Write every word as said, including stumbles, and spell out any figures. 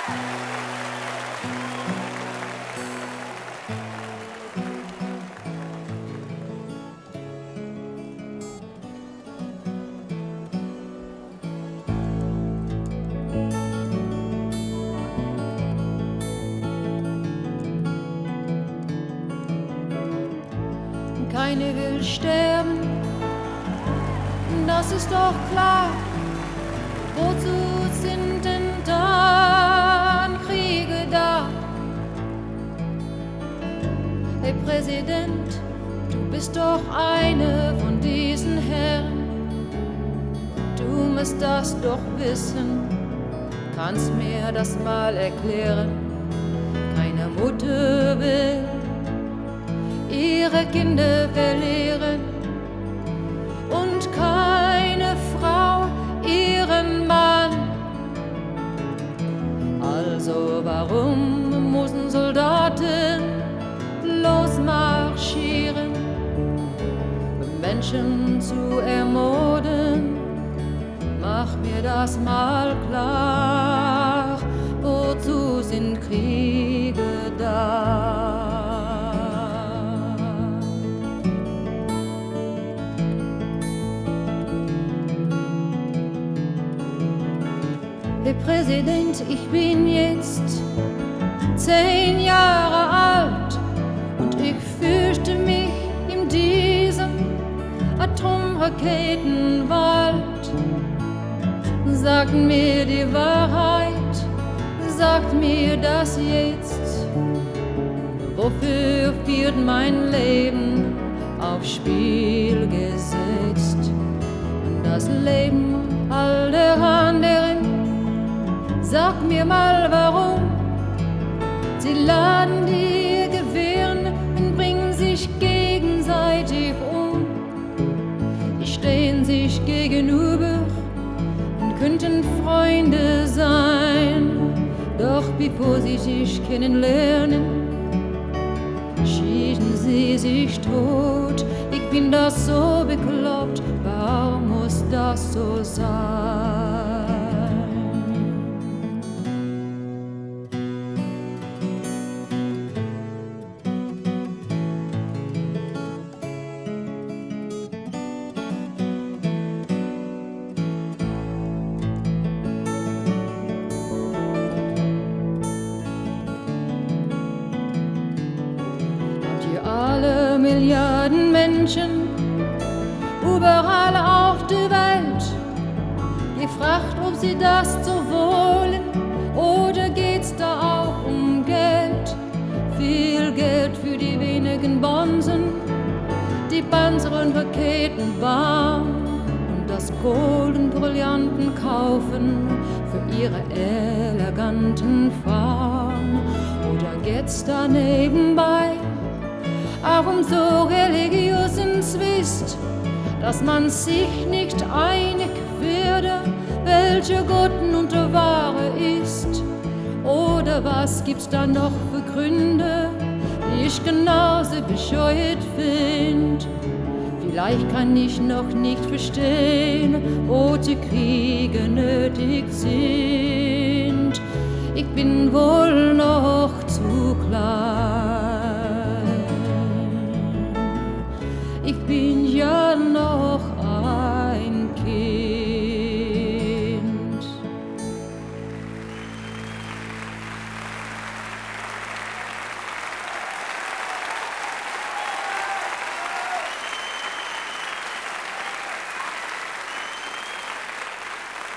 Keine will sterben, das ist doch klar. Wozu sind denn dann Kriege da? Hey Präsident, du bist doch eine von diesen Herren. Du musst das doch wissen, kannst mir das mal erklären. Keine Mutter will ihre Kinder verlieren und keine Frau ihren Mann. Also warum müssen Soldaten losmarschieren, um Menschen zu ermorden? Mach mir das mal klar, wozu sind Kriege da? Herr Präsident, ich bin jetzt zehn Jahre alt und ich fürchte mich in diesem Atomraketenwald. Sagt mir die Wahrheit, sagt mir das jetzt. Wofür wird mein Leben aufs Spiel gesetzt? Und das Leben all der anderen. Sag mir mal warum, sie laden die Gewehre und bringen sich gegenseitig um. Die stehen sich gegenüber und könnten Freunde sein. Doch bevor sie sich kennenlernen, schießen sie sich tot. Ich bin das so bekloppt, warum muss das so sein? Milliarden Menschen überall auf der Welt gefragt, ob sie das so wollen, oder geht's da auch um Geld? Viel Geld für die wenigen Bonzen, die Panzer und Raketen bauen und das Gold und Brillanten kaufen für ihre eleganten Frauen. Oder geht's da nebenbei auch um so religiösen Zwist, dass man sich nicht einig würde, welcher Gott nun der wahre ist? Oder was gibt's da noch für Gründe, die ich genauso bescheuert find? Vielleicht kann ich noch nicht verstehen, wo die Kriege nötig sind. Ich bin wohl noch zu klein.